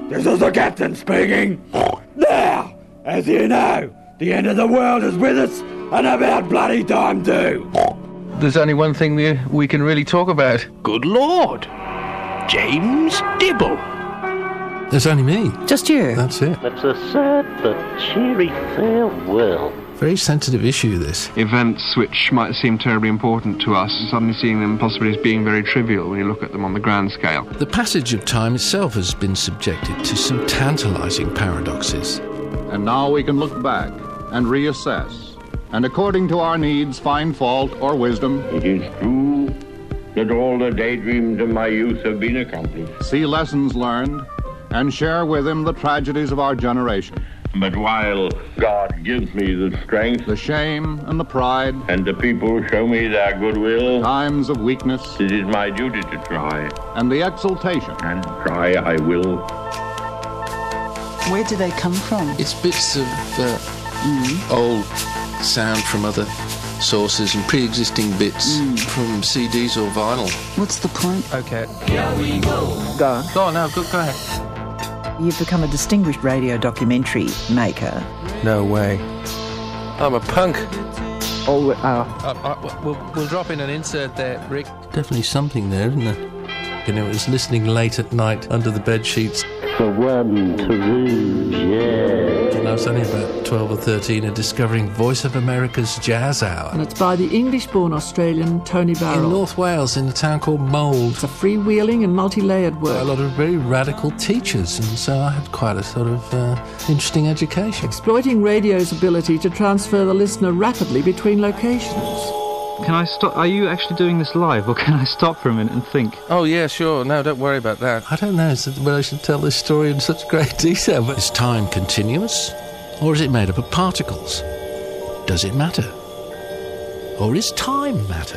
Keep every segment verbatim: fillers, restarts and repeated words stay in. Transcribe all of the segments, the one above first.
this is the captain speaking. Now, as you know, the end of the world is with us, and about bloody time too. There's only one thing we, we can really talk about. Good Lord. James Dibble. There's only me. Just you. That's it. It's a sad but cheery farewell. Very sensitive issue, this. Events which might seem terribly important to us, suddenly seeing them possibly as being very trivial when you look at them on the grand scale. The passage of time itself has been subjected to some tantalising paradoxes. And now we can look back and reassess, and according to our needs find fault or wisdom. It is true that all the daydreams of my youth have been accomplished. See lessons learned, and share with him the tragedies of our generation. But while God gives me the strength, the shame and the pride, and the people show me their goodwill, times of weakness, it is my duty to try. And the exultation. And try I will. Where do they come from? It's bits of uh, mm. old sound from other sources and pre-existing bits mm. from C Ds or vinyl. What's the point? Okay. Here we go. Go on. Go on, no, go, go ahead. You've become a distinguished radio documentary maker. No way. I'm a punk. Oh, uh, uh, uh, we'll, we'll drop in an insert there, Rick. Definitely something there, isn't there? You know, it was listening late at night under the bed sheets. For one to lose, yeah. And I was only about twelve or thirteen and discovering Voice of America's Jazz Hour. And it's by the English-born Australian Tony Barrell. In North Wales, in a town called Mould. It's a freewheeling and multi-layered work. A lot of very radical teachers, and so I had quite a sort of uh, interesting education. Exploiting radio's ability to transfer the listener rapidly between locations. Can I stop? Are you actually doing this live, or can I stop for a minute and think? Oh, yeah, sure. No, don't worry about that. I don't know whether I should tell this story in such great detail, but is time continuous? Or is it made up of particles? Does it matter? Or is time matter?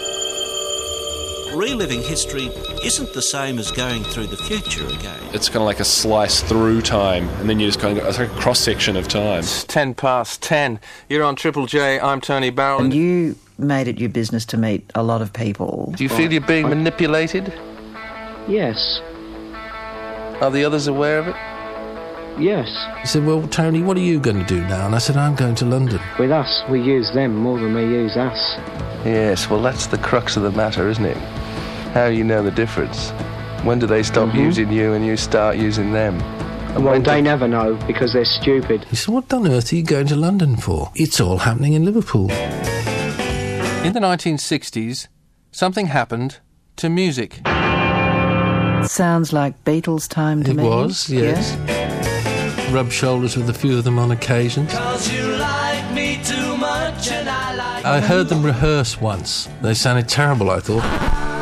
Reliving history isn't the same as going through the future again. It's kind of like a slice through time, and then you just kind of, it's like a cross-section of time. It's ten past ten. You're on Triple J, I'm Tony Barrell. And you made it your business to meet a lot of people. Do you feel you're being manipulated? Yes. Are the others aware of it? Yes. He said, well, Tony, what are you going to do now? And I said, I'm going to London. With us, we use them more than they use us. Yes, well, that's the crux of the matter, isn't it? How do you know the difference? When do they stop mm-hmm. using you and you start using them? And well, they do... never know, because they're stupid. He said, what on earth are you going to London for? It's all happening in Liverpool. In the nineteen sixties, something happened to music. Sounds like Beatles time to it me. It was, yes. Yeah. Rubbed shoulders with a few of them on occasions. Cause you like me too much and I like I heard them rehearse once. They sounded terrible, I thought.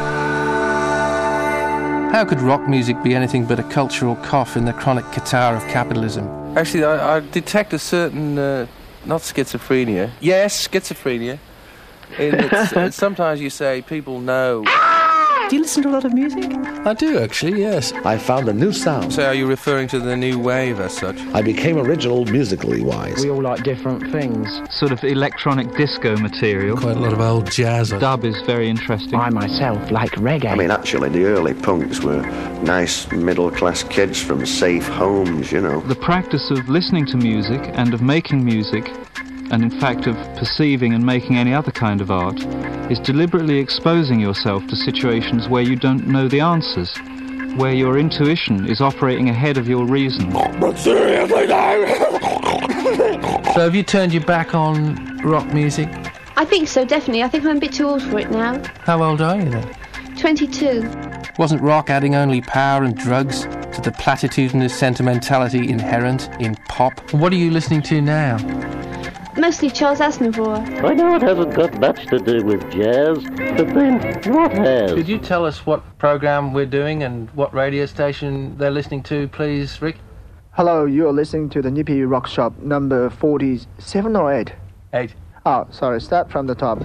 How could rock music be anything but a cultural cough in the chronic catarrh of capitalism? Actually, I, I detect a certain, uh, not schizophrenia. Yes, schizophrenia. In it's, uh, sometimes you say people know. Do you listen to a lot of music? I do, actually, yes. I found a new sound. So are you referring to the new wave as such? I became original musically wise. We all like different things. Sort of electronic disco material. Quite a lot of old jazz. Dub is very interesting. I myself like reggae. I mean, actually, the early punks were nice middle-class kids from safe homes, you know. The practice of listening to music and of making music, and in fact of perceiving and making any other kind of art, is deliberately exposing yourself to situations where you don't know the answers, where your intuition is operating ahead of your reason. But seriously, no! So have you turned your back on rock music? I think so, definitely. I think I'm a bit too old for it now. How old are you then? twenty-two. Wasn't rock adding only power and drugs to the platitudinous sentimentality inherent in pop? What are you listening to now? Mostly Charles Aznavour. I know it hasn't got much to do with jazz, but then what has? Could you tell us what programme we're doing and what radio station they're listening to, please, Rick? Hello, you're listening to the Nippy Rock Shop, number forty-seven or eight? eight. Oh, sorry, start from the top.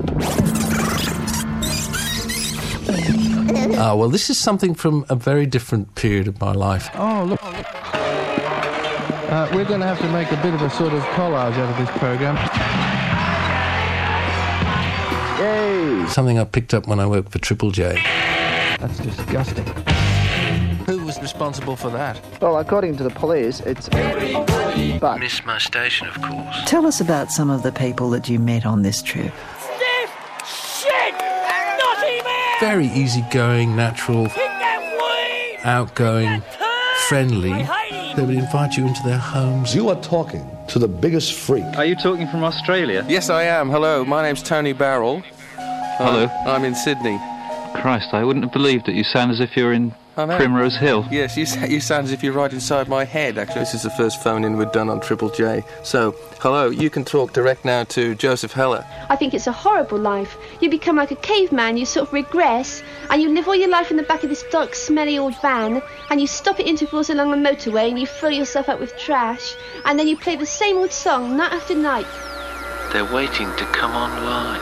Ah, well, this is something from a very different period of my life. Oh, look. Uh, we're going to have to make a bit of a sort of collage out of this programme. Yay! Something I picked up when I worked for Triple J. That's disgusting. Who was responsible for that? Well, according to the police, it's... But... Missed my station, of course. Tell us about some of the people that you met on this trip. Shit! Naughty man! Very easygoing, natural, outgoing, friendly. They would invite you into their homes. You are talking to the biggest freak. Are you talking from Australia? Yes, I am. Hello, my name's Tony Barrell. Hello. Uh, I'm in Sydney. Christ, I wouldn't have believed it. You sound as if you're in I know. Primrose Hill. Yes, you, you sound as if you're right inside my head, actually. This is the first phone-in we've done on Triple J. So, hello, you can talk direct now to Joseph Heller. I think it's a horrible life. You become like a caveman, you sort of regress, and you live all your life in the back of this dark, smelly old van, and you stop at intervals along the motorway, and you fill yourself up with trash, and then you play the same old song night after night. They're waiting to come online.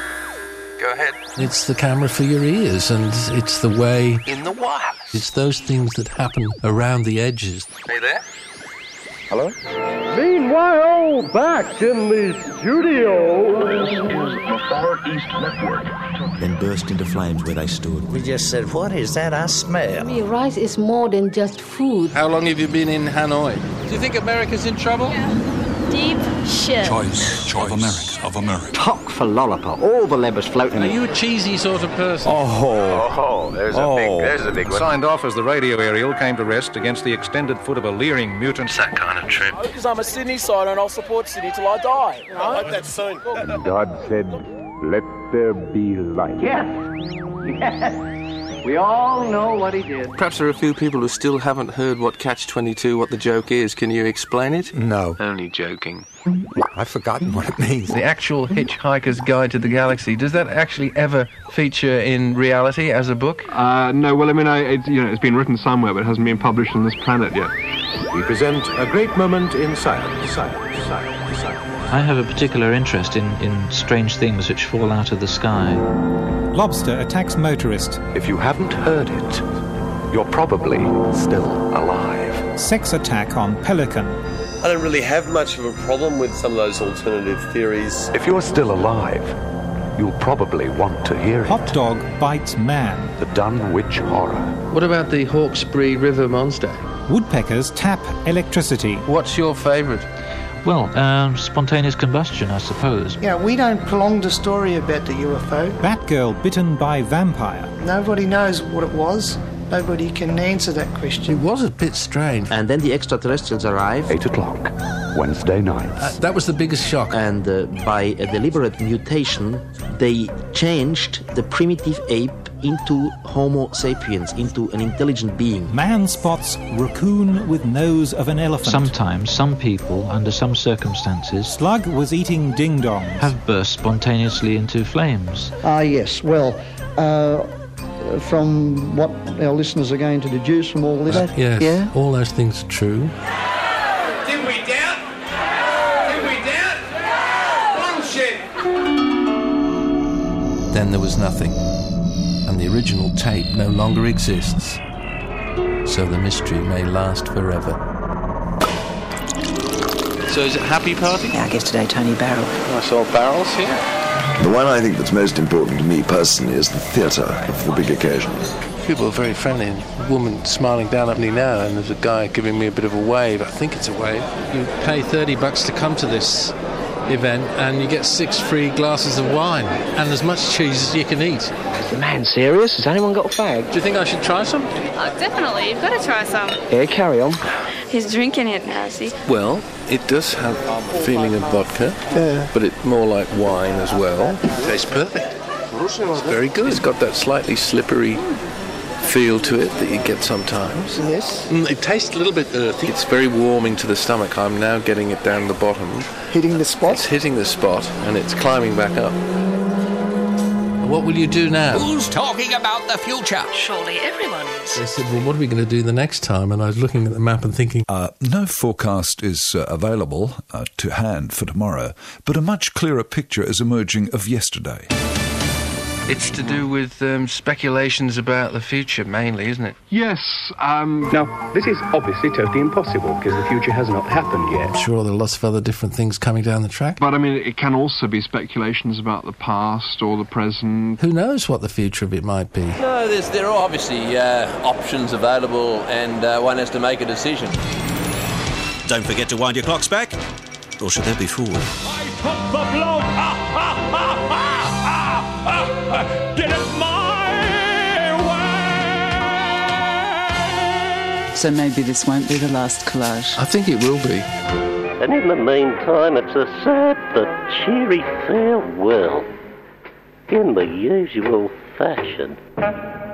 Go ahead. It's the camera for your ears, and it's the way... In the wireless. It's those things that happen around the edges. Are you there? Hello? Meanwhile, back in the studio... This is the Far East Network. Then burst into flames where they stood. We just said, what is that I smell? I mean, rice is more than just food. How long have you been in Hanoi? Do you think America's in trouble? Yeah. Deep shit. Choice, Choice of America, of America. Talk for lollipop. All the levers floating. Are you a cheesy sort of person? Oh, oh, there's a oh. big, there's a big one. Signed off as the radio aerial came to rest against the extended foot of a leering mutant. It's that kind of trip. Because I'm a Sydney sider and I'll support Sydney till I die. You know? I hope that's soon. And God said, let there be light. Yes. Yes. We all know what he did. Perhaps there are a few people who still haven't heard what Catch twenty-two, what the joke is. Can you explain it? No. Only joking. I've forgotten what it means. The actual Hitchhiker's Guide to the Galaxy, does that actually ever feature in reality as a book? Uh, no, well, I mean, I, it, you know, it's been written somewhere, but it hasn't been published on this planet yet. We present a great moment in science, science, science, science. I have a particular interest in, in strange things which fall out of the sky. Lobster attacks motorist. If you haven't heard it, you're probably still alive. Sex attack on pelican. I don't really have much of a problem with some of those alternative theories. If you're still alive, you'll probably want to hear it. Hot dog bites man. The Dunwich Horror. What about the Hawkesbury River Monster? Woodpeckers tap electricity. What's your favourite? Well, um, spontaneous combustion, I suppose. Yeah, we don't prolong the story about the U F O. Batgirl bitten by vampire. Nobody knows what it was. Nobody can answer that question. It was a bit strange. And then the extraterrestrials arrive. Eight o'clock, Wednesday night. Uh, that was the biggest shock. And uh, by a deliberate mutation, they changed the primitive ape into Homo sapiens, into an intelligent being. Man spots raccoon with nose of an elephant. Sometimes, some people, under some circumstances... Slug was eating ding-dongs. ...have burst spontaneously into flames. Ah, yes. Well, uh, from what our listeners are going to deduce from all this... Uh, yes, yeah? all those things are true. Did we doubt? Did we doubt? Bullshit! Then there was nothing. And the original tape no longer exists. So the mystery may last forever. So is it Happy Party? Our guest today, Tony Barrell. Nice old barrels here. The one I think that's most important to me personally is the theatre of the big occasions. People are very friendly, and a woman smiling down at me now, and there's a guy giving me a bit of a wave. I think it's a wave. You pay thirty bucks to come to this event, and you get six free glasses of wine and as much cheese as you can eat. Is the man serious? Has anyone got a fag? Do you think I should try some? Oh, definitely. You've got to try some. Yeah, carry on. He's drinking it now, see? Well, it does have a feeling of vodka, yeah. But it's more like wine as well. It tastes perfect. It's very good. It's got that slightly slippery feel to it that you get sometimes. Yes. Mm, it tastes a little bit earthy. It's very warming to the stomach. I'm now getting it down the bottom. Hitting the spot? It's hitting the spot, and it's climbing back up. What will you do now? Who's talking about the future? Surely everyone is. They said, well, what are we going to do the next time? And I was looking at the map and thinking... Uh, no forecast is uh, available uh, to hand for tomorrow, but a much clearer picture is emerging of yesterday. It's to do with um, speculations about the future, mainly, isn't it? Yes. Um... Now, this is obviously totally impossible because the future has not happened yet. I'm sure there are lots of other different things coming down the track. But, I mean, it can also be speculations about the past or the present. Who knows what the future of it might be? No, there's, there are obviously uh, options available and uh, one has to make a decision. Don't forget to wind your clocks back, or should there be fools? I put the blow. Ha, ha, ha, ha, ha, ha. Get it my way. So maybe this won't be the last collage. I think it will be. And in the meantime, it's a sad but cheery farewell, in the usual fashion.